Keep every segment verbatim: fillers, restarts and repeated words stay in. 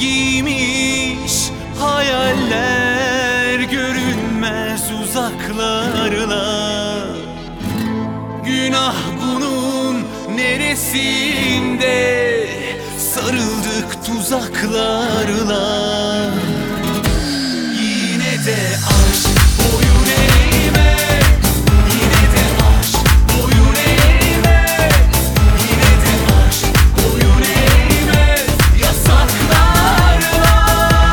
giymiş hayaller görünmez uzaklarla. Günah bunun neresinde, sarıldık tuzaklarla. Yine de aşk boyun eğmez, yine de aşk boyun eğmez, yine de aşk boyun eğmez yasaklarla.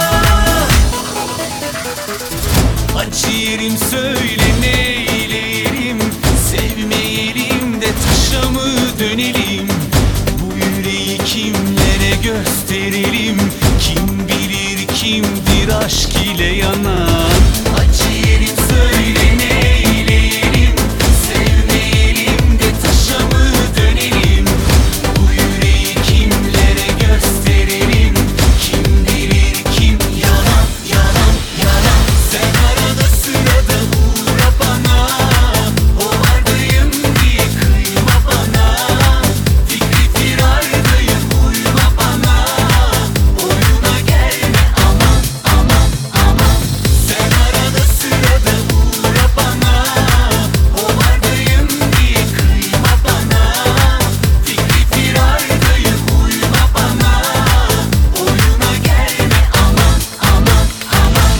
Acı yerim söyle neyleyelim, sevmeyelim de taşa mı dönelim? Bu yüreği kimlere gösterelim? Kim bilir kimdir aşk ile yanan? Acı yerim söyle neyleyelim, sevmeyelim de taşa mı dönelim? Bu yüreği kimlere gösterelim? Kim bilir kim yalan, yalan, yalan. Sen arada sırada uğra bana, o vardayım diye kıyma bana. Fikri firardayım uyma bana, oyuna gelme aman, aman, aman. Sen arada sırada uğra bana, o vardayım diye kıyma bana. Fikri firardayım uyma bana, oyuna gelme aman, aman, aman.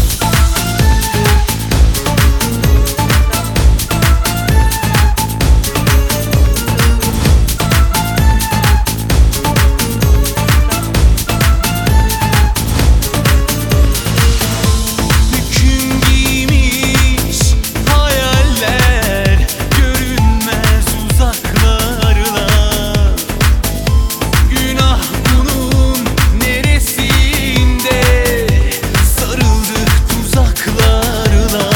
Hüküm giymiş hayaller görünmez uzaklarla. Günah bunun neresinde, sarıldık tuzaklarla.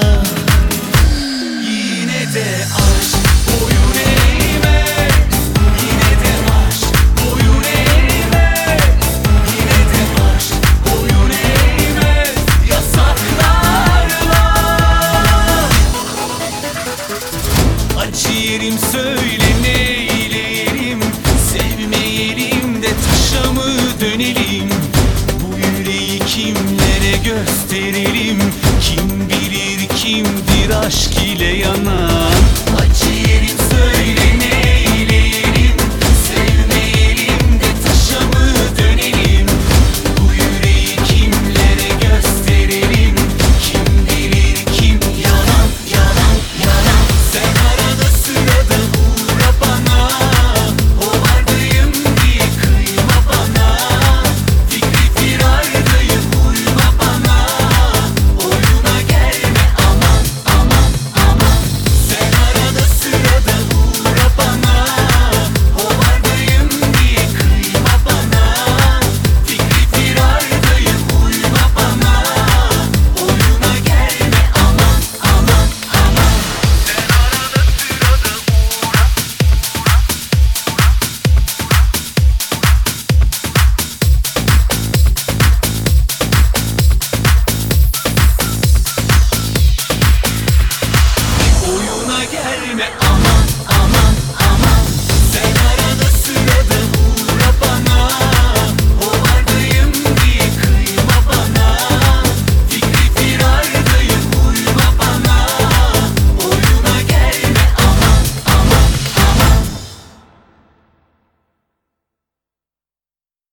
Yine de aşk boyun eğmez, yine de aşk boyun eğmez, yine de aşk boyun eğmez yasaklarla. Acı yerim söyle neyleyelim, sevmeyelim de taşa mı dönelim? Bu yüreği kimlere gösterelim?